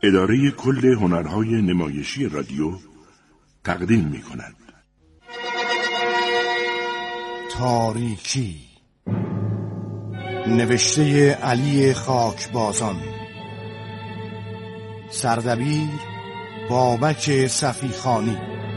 اداره کل هنرهای نمایشی رادیو تقدیم می‌کند. تاریکی، نوشته علی خاکبازان، سردبیر بابک صفیخانی.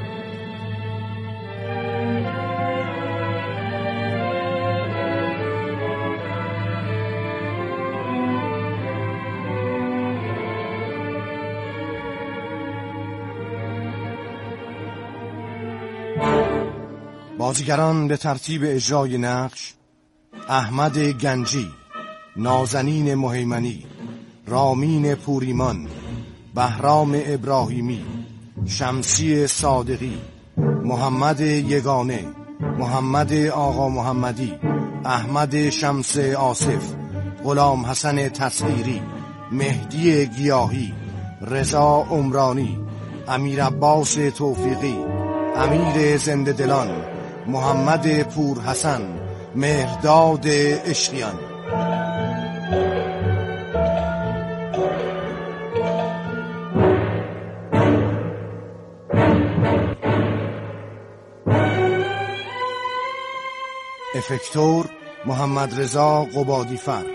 بازیگران به ترتیب اجرای نقش: احمد گنجی، نازنین مهیمنی، رامین پوریمان، بهرام ابراهیمی، شمسی صادقی، محمد یگانه، محمد آقا محمدی، احمد شمس آصف، غلام حسن تصویری، مهدی گیاهی، رضا عمرانی، امیر عباس توفیقی، امیر زنده دلان، محمد پور حسن، مهرداد عشقیان. افکتور محمد رضا قبادیفر.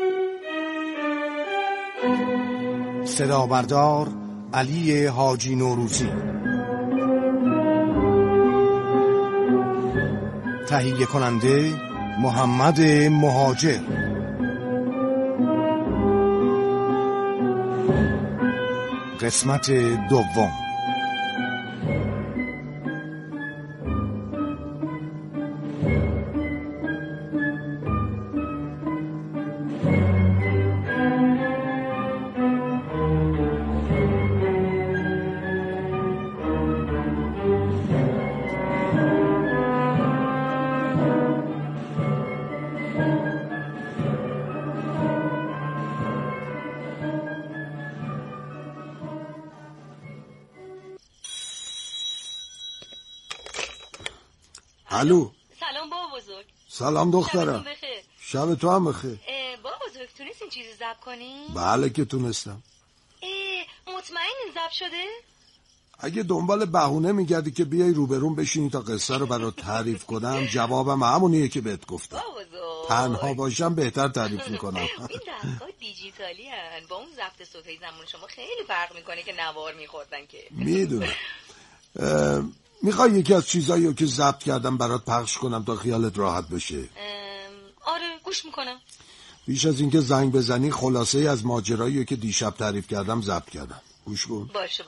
صدا بردار علی حاجی نوروزی. تهیه کننده محمد مهاجر. قسمت دوم. الو. سلام بابا بزرگ. سلام دخترم. شب تو هم بخیر. بابا بزرگ تونستین چیزی ضبط کنین؟ بله که تونستم. مطمئنین ضبط شده؟ اگه دنبال بهونه میگردی که بیای روبرون بشینی تا قصه رو برات تعریف کنم، جوابم همونیه که بهت گفتم. بابا بزرگ تنها باشم بهتر تعریف میکنم. این دستگاه دیجیتالی هن، با اون ضبط صوتی زمان شما خیلی فرق میکنه که نوار میخوردن که. میدونم. میخوای یکی از چیزایی رو که ضبط کردم برات پخش کنم تا خیالت راحت بشه؟ آره گوش میکنم. بیش از اینکه زنگ بزنی خلاصه از ماجرایی رو که دیشب تعریف کردم ضبط کردم. گوش کن. باشه.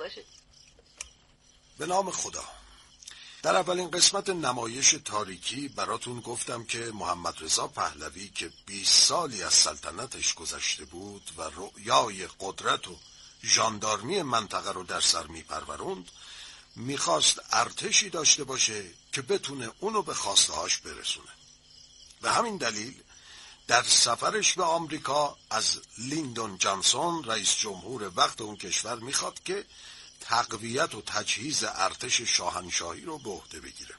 به نام خدا. در اولین قسمت نمایش تاریکی براتون گفتم که محمد رضا پهلوی که 20 سالی از سلطنتش گذشته بود و رؤیای قدرت و ژاندارمی منطقه رو در سر میپروروند، میخواست ارتشی داشته باشه که بتونه اونو به خواستهاش برسونه. و همین دلیل در سفرش به آمریکا از لیندون جانسون رئیس جمهور وقت اون کشور میخواد که تقویت و تجهیز ارتش شاهنشاهی رو به عهده بگیره.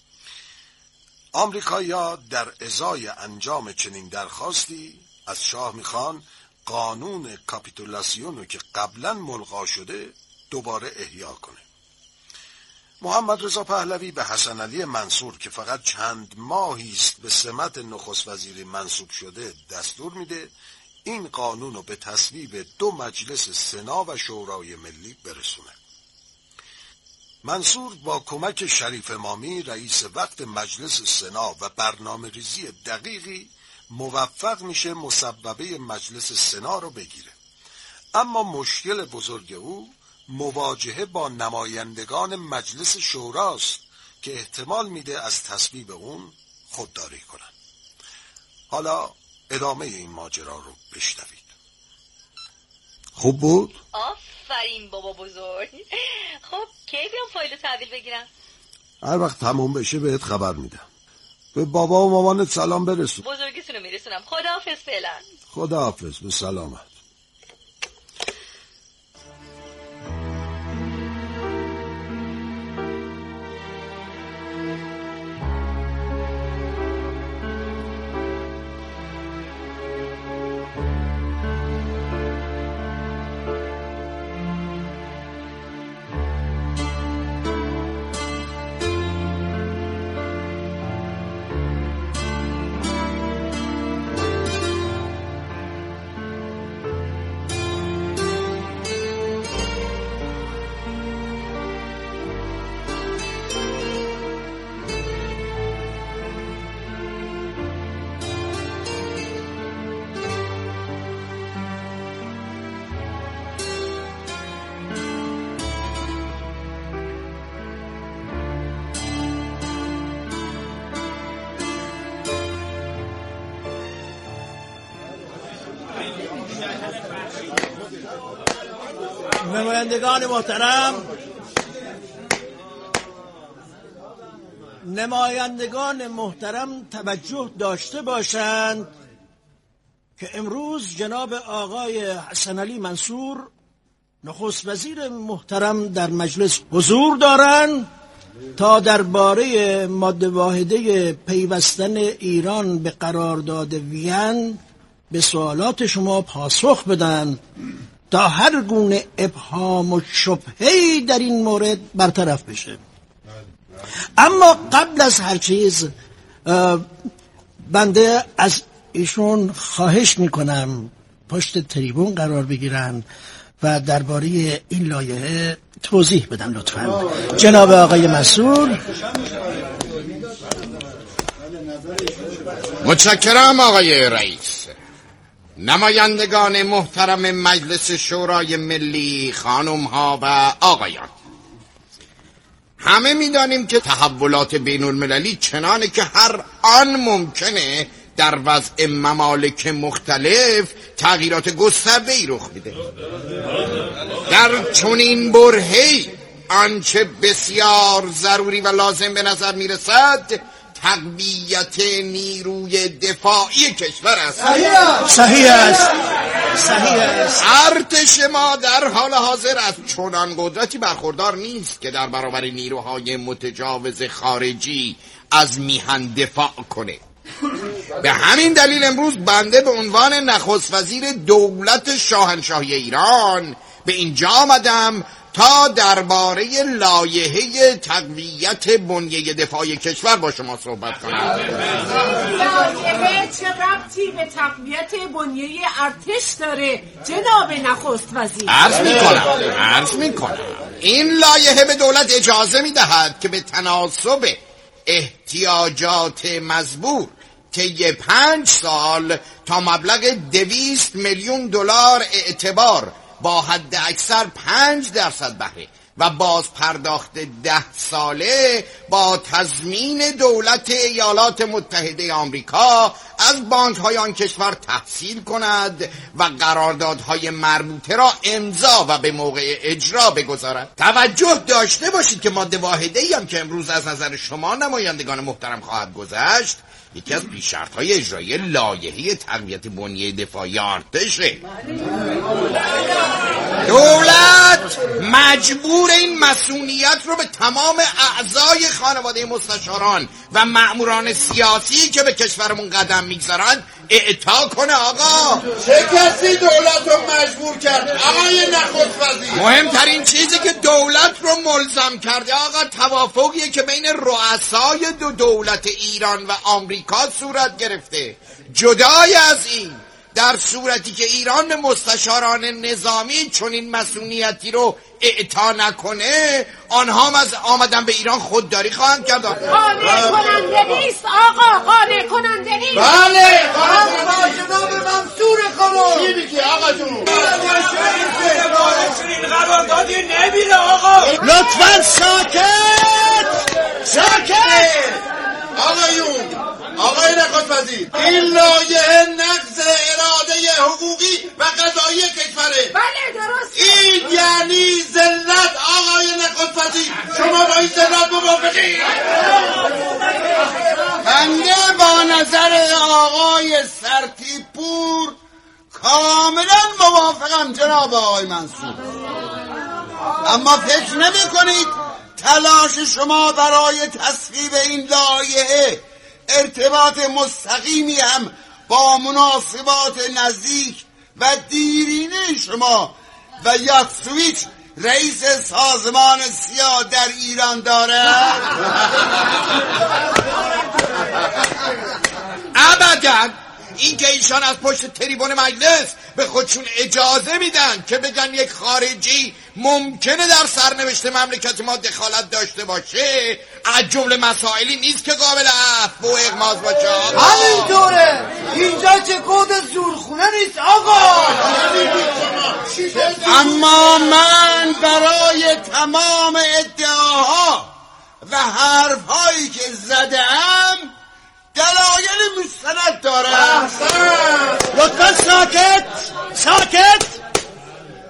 آمریکایی‌ها در ازای انجام چنین درخواستی از شاه میخوان قانون کاپیتولاسیون رو که قبلا ملغا شده دوباره احیا کنه. محمد رضا پهلوی به حسن علی منصور که فقط چند ماهی است به سمت نخست وزیری منصوب شده دستور میده این قانون رو به تصویب 2 مجلس سنا و شورای ملی برسونه. منصور با کمک شریف امامی رئیس وقت مجلس سنا و برنامه ریزی دقیقی موفق میشه مصوبه مجلس سنا رو بگیره. اما مشکل بزرگ او مواجهه با نمایندگان مجلس شوراست که احتمال میده از تصویب اون خودداری کنن. حالا ادامه این ماجرا رو بشنوید. خوب بود؟ آفرین بابا بزرگ. خب کی بیام فایل تحویل بگیرم؟ هر وقت تموم بشه بهت خبر میدم. به بابا و مامانت سلام برسون. بزرگیتونو میرسونم. خداحافظ فعلا. خداحافظ. به سلامت. نمایندگان محترم، نمایندگان محترم توجه داشته باشند که امروز جناب آقای حسن علی منصور نخست وزیر محترم در مجلس حضور دارند تا درباره ماده واحده پیوستن ایران به قرارداد وین به سوالات شما پاسخ بدن تا هر گونه ابهام و شبهه‌ای در این مورد برطرف بشه. اما قبل از هر چیز بنده از ایشون خواهش میکنم پشت تریبون قرار بگیرن و درباره این لایحه توضیح بدن لطفاً. جناب آقای مسئول. متشکرم آقای رئیس. نمایندگان محترم مجلس شورای ملی، خانم ها و آقایان، همه میدانیم که تحولات بین المللی چنانه که هر آن ممکنه در وضع ممالک مختلف تغییرات گسترده‌ای رخ میده. در چنین برهه‌ای آنچه بسیار ضروری و لازم به نظر میرسد تقویت نیروی دفاعی کشور است. صحیح است. ارتش ما در حال حاضر از چنان قدرتی برخوردار نیست که در برابر نیروهای متجاوز خارجی از میهن دفاع کنه. به همین دلیل امروز بنده به عنوان نخست وزیر دولت شاهنشاهی ایران به اینجا آمدم تا درباره لایحه تقویت بنیه دفاعی کشور با شما صحبت کنم. لایحه چه ربطی به تقویت بنیه ارتش داره جناب نخست وزیر؟ عرض میکنم این لایحه به دولت اجازه میدهد که به تناسب احتیاجات مزبور طی 5 سال تا مبلغ 200 میلیون دلار اعتبار با حد اکثر 5% بهره و باز پرداخت 10 ساله با تضمین دولت ایالات متحده آمریکا از بانک‌های آن کشور تحصیل کند و قراردادهای مربوطه را امضا و به موقع اجرا بگذارد. توجه داشته باشید که ماده واحده‌ای هم که امروز از نظر شما نمایندگان محترم خواهد گذشت یکی از پیش‌شرط‌های اجرایی لایحه تقویت بنیه دفاعی ارتشه. دولت مجبور این مسئولیت رو به تمام اعضای خانواده مستشاران و مأموران سیاسی که به کشورمون قدم میگذارن اعطا کنه. آقا چه کسی دولت رو مجبور کرد آقای نخست وزیر؟ مهمترین چیزی که دولت رو ملزم کرده آقا توافقیه که بین رؤسای دو دولت ایران و آمریکا صورت گرفته. جدای از این، در صورتی که ایران به مستشاران نظامی چون این مسئولیتی رو اعطا نکنه آنها هم از آمدن به ایران خودداری خواهند کرد. قانع کننده نیست آقا، قانع کننده نیست. بله جناب منصور خانم. چی میگی آقا جون؟ این قراردادی نمیره آقا. لطفاً ساکت. آقای نخست وزیر، این لایحه نقض اراده حقوقی و قضایی کشوره. بله درست. این یعنی ذلت آقای نخست وزیر. شما با این ذلت موافقی؟ بنده با نظر آقای سرتیپور کاملا موافقم جناب آقای منصور، اما فکر نمی کنید تلاش شما برای تصویب این لایحه ارتباط مستقیمی هم با مناسبات نزدیک و دیرینه شما و یاتسویچ رئیس سازمان سیا در ایران داره؟ ابداً. این که ایشان از پشت تریبون مجلس به خودشون اجازه میدن که بگن یک خارجی ممکنه در سرنوشت مملکت ما دخالت داشته باشه از جمله مسائلی نیست که قابل عفو و اغماض باشه. همینطوره، اینجا چه کد زورخونه نیست آقا. اما من برای تمام ادعاها و حرفهایی که زدم دلایل مستند دارم. لطفاً ساکت.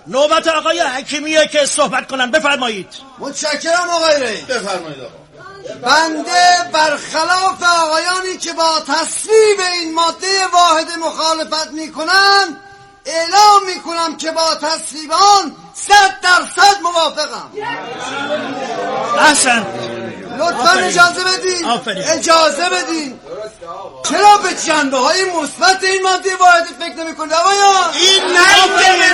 نوبت آقای حکیمیه که صحبت کنن. بفرمایید. متشکرم آقای رئیس. بفرمایید آقا. بنده برخلاف آقایانی که با تصویب این ماده واحد مخالفت میکنند اعلام میکنم که با تصویب آن 100% موافقم. احسن. لطفا اجازه بدین. اجازه بدین. چرا به جنبه های مثبت این ماده واحد فکر نمیکنید آقایان؟ این ننگه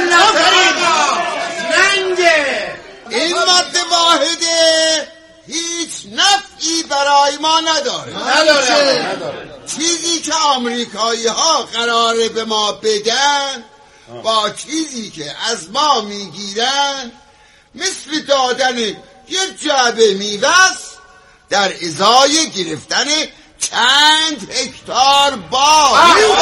ننگه. این ماده واحده هیچ نفعی برای ما نداره. چیزی که آمریکایی ها قراره به ما بدن با چیزی که از ما میگیرن مثل دادن یک جعبه میوه‌ست در ازای گرفتن چند هکتار باغ.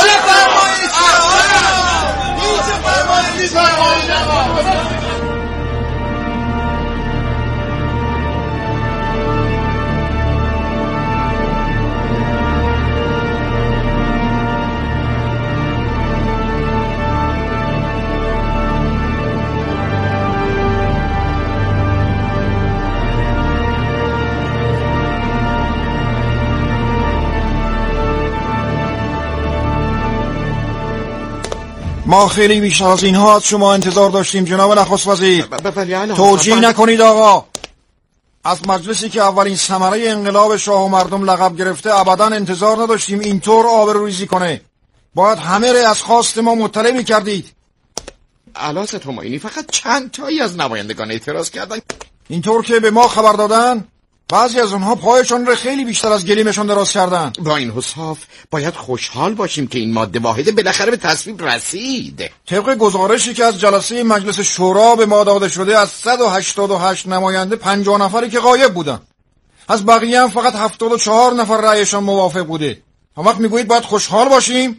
ما خیلی بیشتر از اینها از شما انتظار داشتیم جناب نخست وزیر. توجیه نکنید آقا. از مجلسی که اولین ثمره انقلاب شاه و مردم لقب گرفته ابدا انتظار نداشتیم اینطور آبروریزی کنه. باید همه را از خواست ما مطلع می‌کردید. علازت هماینی فقط چند تایی از نمایندگان اعتراض کردن. اینطور که به ما خبر دادن بعضی از اونها پایشون رو خیلی بیشتر از گلیمشون دراز کردن. با این حساب باید خوشحال باشیم که این ماده واحده بالاخره به تصویب رسید. طبق گزارشی که از جلسه مجلس شورا به ما داده شده از 188 نماینده 50 نفری که غایب بودن. از بقیه هم فقط 74 نفر رأیشان موافق بوده. هم وقت میگویید باید خوشحال باشیم؟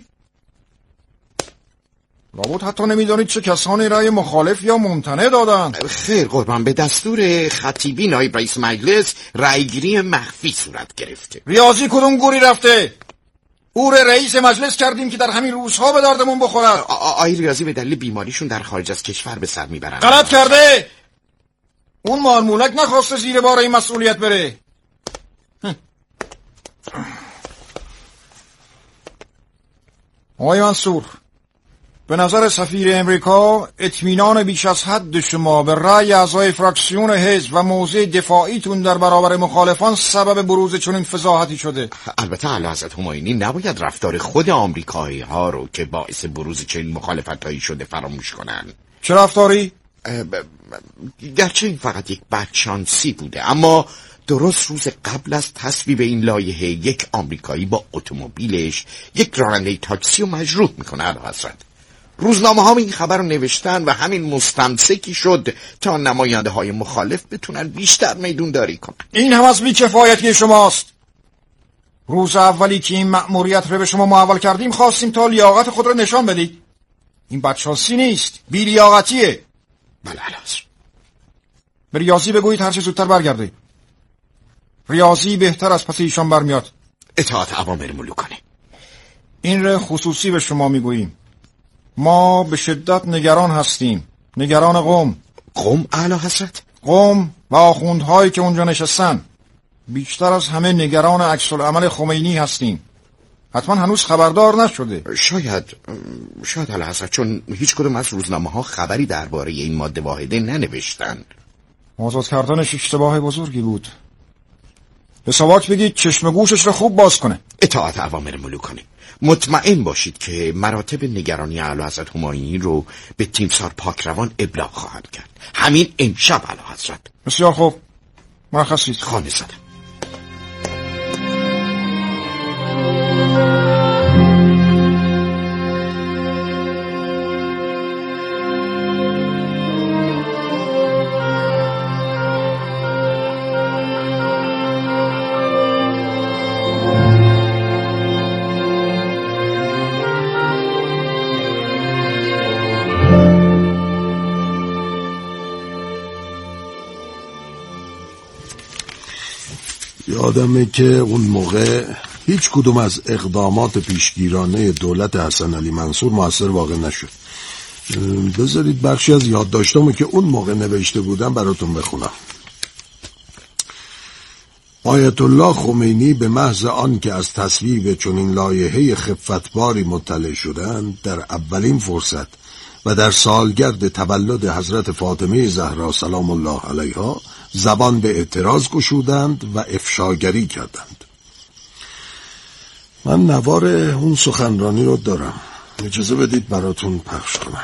لابد حتی نمیدانید چه کسانی رأی مخالف یا ممتنع دادن. خیر قربان، به دستور خطیبی نایب رئیس مجلس رأیگیری مخفی صورت گرفته. ریاضی کدوم گوری رفته؟ او رئیس مجلس کردیم که در همین روزها به دردمون بخورد. آقای ریاضی به دلیل بیماریشون در خارج از کشور به سر میبرن. غلط کرده. اون مارمولک نخواسته زیر بار این مسئولیت بره. آقای منصور، به نظر سفیر امریکا اطمینان بیش از حد شما به رأی اعضای فراکسیون حزب و موضع دفاعیتون در برابر مخالفان سبب بروز چنین فضاحتی شده. البته اعلیحضرت هماینی نباید رفتار خود آمریکایی ها رو که باعث بروز چنین مخالفتایی شده فراموش کنن. چه رفتاری؟ گرچه این فقط یک بدشانسی بوده، اما درست روز قبل از تصویب این لایحه یک آمریکایی با اتومبیلش یک راننده تاکسی رو مجروح میکنه. اعلیحضرت روزنامه ها این خبر رو نوشتن و همین مستمسکی شد تا نماینده های مخالف بتونن بیشتر میدون داری کنن. این هم از بی‌کفایتی شماست. روز اولی که این مأموریت رو به شما محول کردیم خواستیم تا لیاقت خود رو نشان بدید. این بدشانسی نیست، بی‌لیاقتیه. بله علاوه. به ریاضی بگویید هر چه زودتر برگرده. ریاضی بهتر از پس ایشان برمیاد. اطاعت اوامر ملوکانه. این رو خصوصی به شما میگوییم. ما به شدت نگران هستیم. نگران قوم. قوم اعلی حضرت؟ قوم و آخوندهایی که اونجا نشستن. بیشتر از همه نگران عکس‌العمل خمینی هستیم. حتما هنوز خبردار نشده. شاید اعلی حضرت، چون هیچ کدوم از روزنامه ها خبری درباره این ماده واحده ننوشتن. آزاد کردنش اشتباه بزرگی بود. به ساواک بگید چشم گوشش رو خوب باز کنه. اطاعت اوامر ملوکانه. مطمئن باشید که مراتب نگرانی اعلیحضرت هماینی رو به تیمسار پاکروان ابلاغ خواهند کرد. همین امشب اعلیحضرت. بسیار خوب، مرخصید. خانه زدم. یادمه که اون موقع هیچ کدوم از اقدامات پیشگیرانه دولت حسن علی منصور موثر واقع نشد. بذارید بخشی از یادداشتامو که اون موقع نوشته بودم براتون بخونم. آیت الله خمینی به محض آن که از تصویب چنین لایحه خفتباری مطلع شدند، در اولین فرصت و در سالگرد تولد حضرت فاطمه زهرا سلام الله علیها زبان به اعتراض گشودند و افشاگری کردند. من نوار اون سخنرانی رو دارم، اجازه بدید براتون پخش کنم.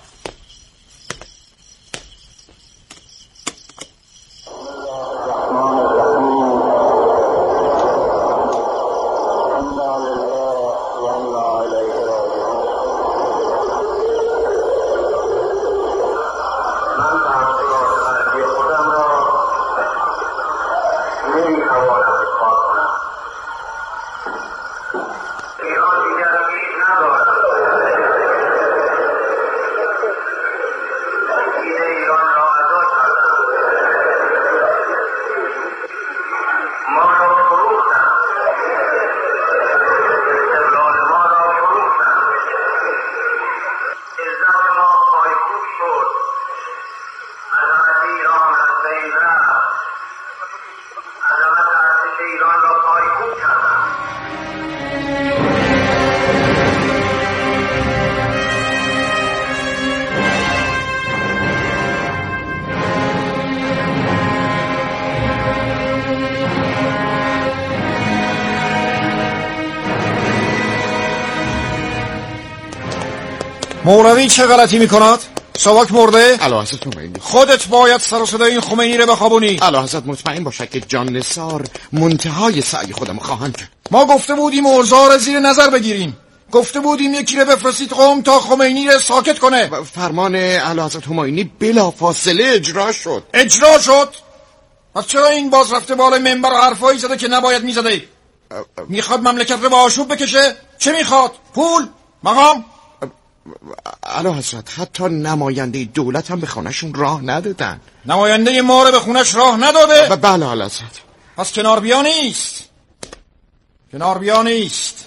مولوی چه غلطی میکند؟ ساواک مرده؟ اعلیحضرت خمینی، خودت باید سر و صدای این خمینی رو بخوابونی. اعلیحضرت مطمئن باشد که جان نثار منتهای سعی خودم خواهند کرد. ما گفته بودیم اوضاع زیر نظر بگیریم، گفته بودیم یکی رو بفرستید قم تا خمینی رو ساکت کنه. فرمان اعلیحضرت خمینی بلافاصله اجرا شد. اجرا شد؟ پس چرا این باز رفته بالای منبر و حرفایی زده که نباید میزده؟ میخواد مملکت رو به آشوب بکشه؟ چه میخواد؟ پول؟ مقام؟ اعلیحضرت حتی نماینده دولت هم به خونه‌شون راه ندادن. نماینده ما رو به خونش راه نداده؟ بله اعلیحضرت. پس کنار بیا نیست. کنار بیا نیست.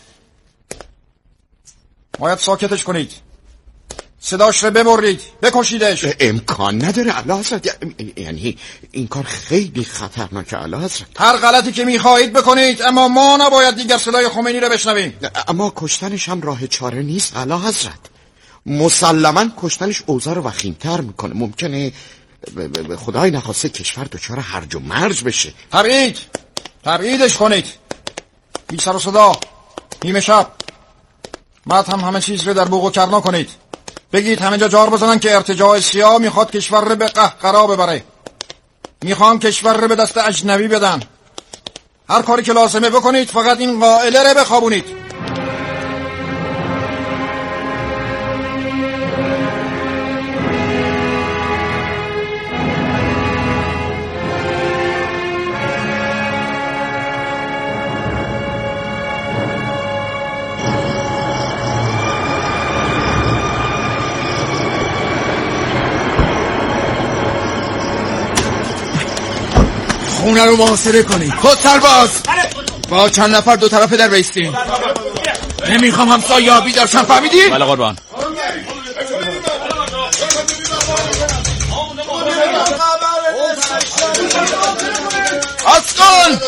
باید ساکتش کنید، صداش رو ببرید، بکشیدش. امکان نداره اعلیحضرت، یعنی این کار خیلی خطرناکه اعلیحضرت. هر غلطی که میخواهید بکنید، اما ما نباید دیگر صدای خمینی رو بشنویم. اما کشتنش هم راه چاره نیست اعلیحضرت. مسلماً کشتنش اوضاع رو وخیم‌تر میکنه. ممکنه خدای نخواسته کشور دچار هرج و مرج بشه. تبعیدش کنید، بی سر و صدا، نیمه شب. بعد همه چیز رو در بوق و کرنا کنید. بگید همه جا جار بزنن که ارتجاع سیاه میخواد کشور رو به قهقرا ببره، میخوان کشور رو به دست اجنبی بدن. هر کاری که لازمه بکنید، فقط این قائله رو بخوابونید. خونه رو محاصره کنید. خود سرباز با چند نفر دو طرف در بیستین. نمیخوام همسایه ها بیدارشن، فهمیدی؟ بله قربان. اسکن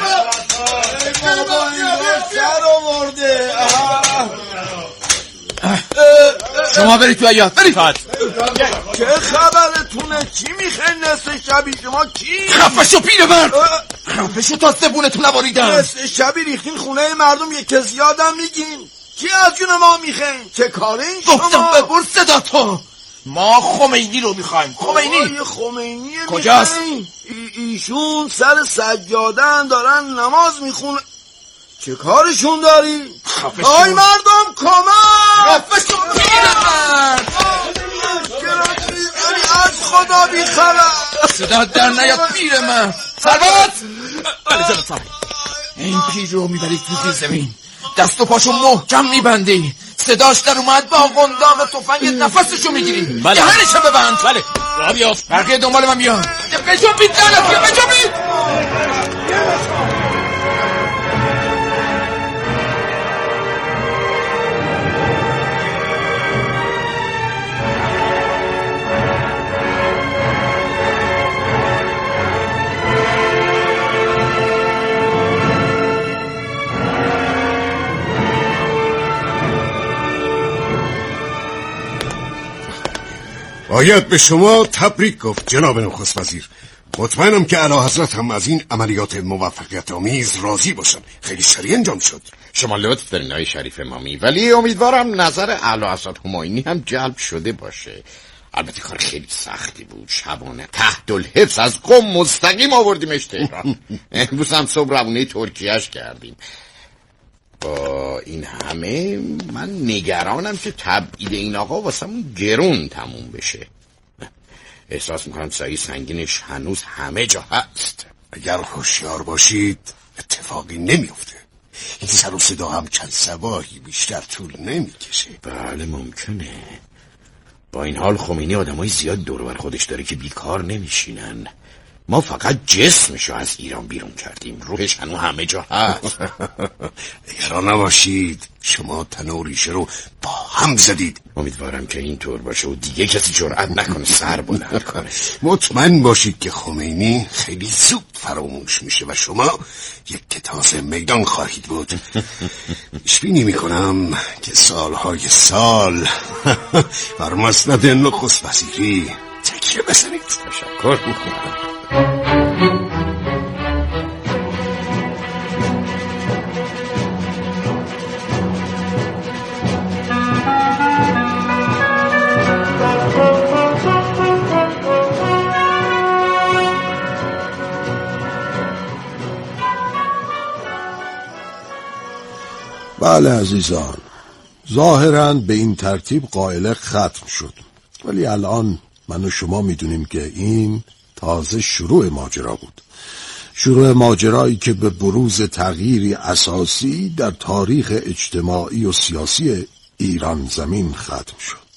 شما برید تو عیاد، برید. چه خبرتونه؟ چی میخواین نصف شبی شما؟ کی؟ خفه شو پیرمرد، خفه شو تا زبونتون نباریدم. نصف شبی ریختین خونه مردم، یک زیادم میگین. کی از جون ما میخواین؟ چه کاره این شما؟ گفتم ببر صدا تو. ما خمینی رو میخوایم. خمینی کجاست؟ ایشون سر سجادن دارن نماز میخونه. چه کارشون داری؟ آی مردم کمک! خفه شو پیرمرد، از خدا بیخبر. صدا در نیاد پیرمرد. سرباز این پیر رو میبرید تو زمین، دست و پاشو محکم میبندی، صداش در اومد با قنداق تفنگ نفسشو میگیری. بله. دهنشو ببند. بله. راه بیافت. بقیه دنبال من بیان. بجنبید دهنتو، بجنبید. باید به شما تبریک گفت جناب نخست وزیر. مطمئنم که اعلیحضرت هم از این عملیات موفقیت آمیز راضی باشن. خیلی سریع انجام شد. شما لطف دارین آقای شریف امامی، ولی امیدوارم نظر اعلیحضرت همایونی هم جلب شده باشه. البته کار خیلی سختی بود. شبانه تحت الحفظ از قم مستقیم آوردیمش تهران. امروز هم صبح روونه ترکیهش کردیم. با این همه من نگرانم که تبعید این آقا واسمون گرون تموم بشه. احساس میکنم سایه سنگینش هنوز همه جا هست. اگر هوشیار باشید اتفاقی نمیفته. این سر و صدا هم چند صباحی بیشتر طول نمیکشه. بله ممکنه. با این حال خمینی آدمای زیاد دور بر خودش داره که بیکار نمیشینن. ما فقط جسمشو از ایران بیرون کردیم، روحش هنو همه جا هست. نگران نباشید، شما تن و ریشه رو با هم زدید. امیدوارم که این طور باشه و دیگه کسی جرأت نکنه سر بلند کنه. مطمئن باشید که خمینی خیلی زود فراموش میشه و شما یک تازه میدان خواهید بود. پیش‌بینی میکنم که سالهای سال بر مسند نخست وزیری تکیه بزنید. تشکر میکنم. بله عزیزان، ظاهراً به این ترتیب قائله ختم شد، ولی الان من و شما میدونیم که این تازه شروع ماجرا بود. شروع ماجرایی که به بروز تغییری اساسی در تاریخ اجتماعی و سیاسی ایران زمین ختم شد.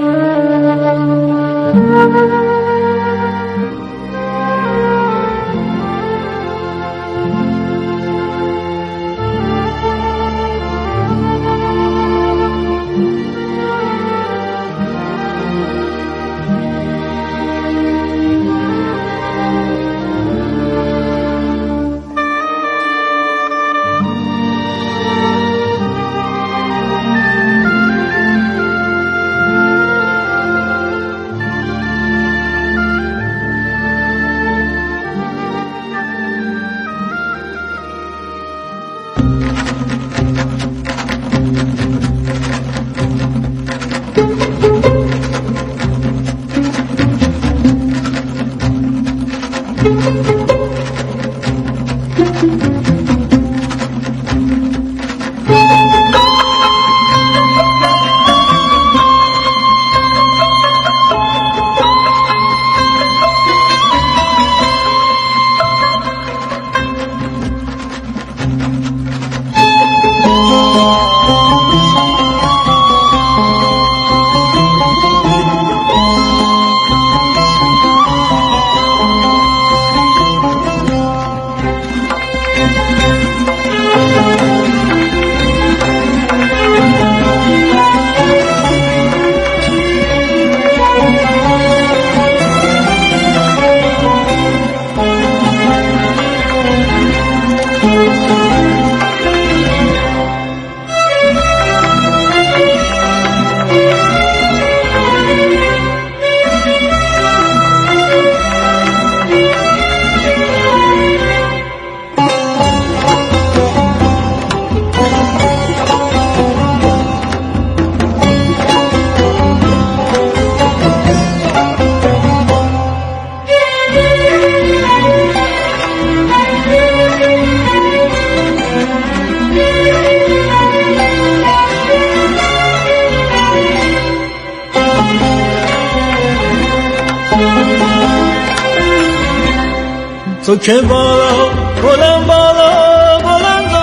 تو که بالا بلند بالا بلند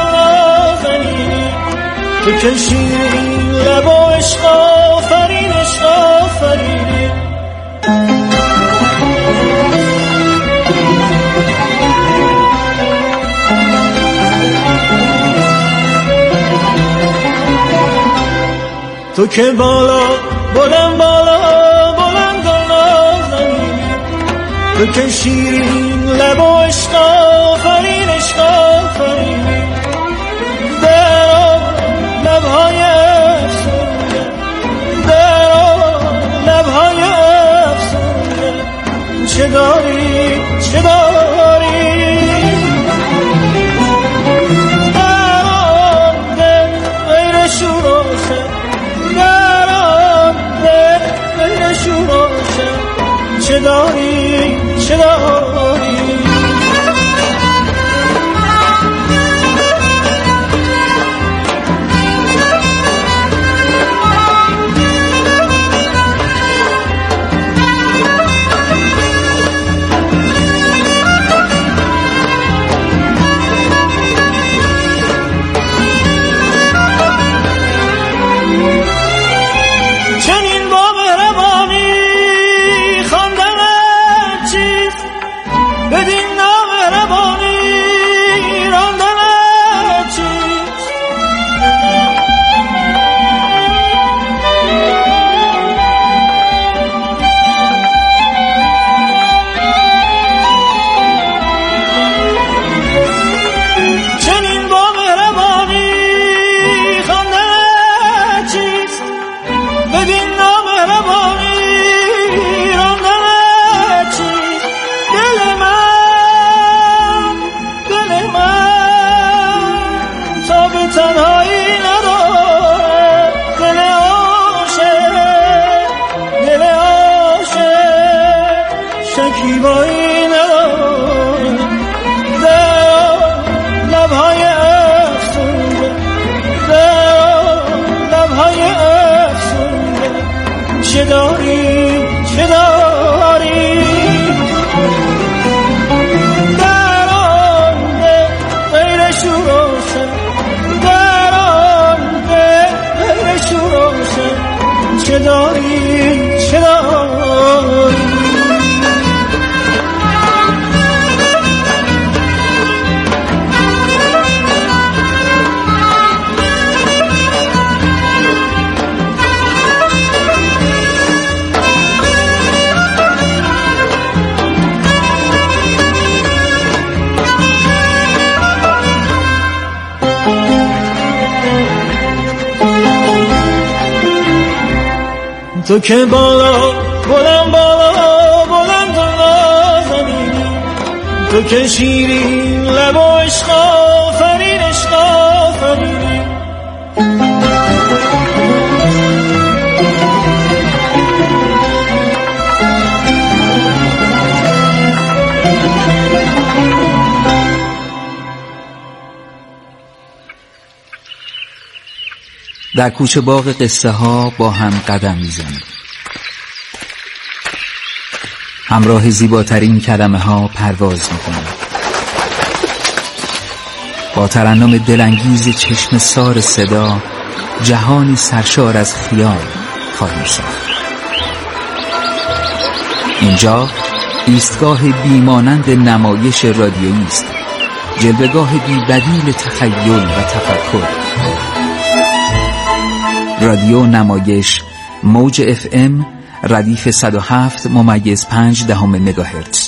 نازنی، تو که شیرین لب و عشق آفرین عشق آفرینی، تو که بالا بلند بالا بلند نازنی، تو که شیرین لب و عشق آفرین عشق آفرینی، در لبهای سویه، در لبهای چه داری چه داری. چه داری چه داری. در آن غیر شوروشه، در آن غیر شوروشه، چه داری چه داری. تو که بالا بلند بالا بلند زمینی، تو که شیرین لب و عشق آفرین عشق آفرینی. در کوچه باغ قصه ها با هم قدم میزنیم، همراه زیباترین کلمه ها پرواز میکنیم، با ترنم دلانگیز چشم سار صدا جهانی سرشار از خیال خواهیم ساخت. اینجا ایستگاه بیمانند نمایش رادیویی است، جلوه‌گاه بی‌بدیل تخیل و تفکر. رادیو نمایش، موج FM ردیف 107.5 مگاهرتز.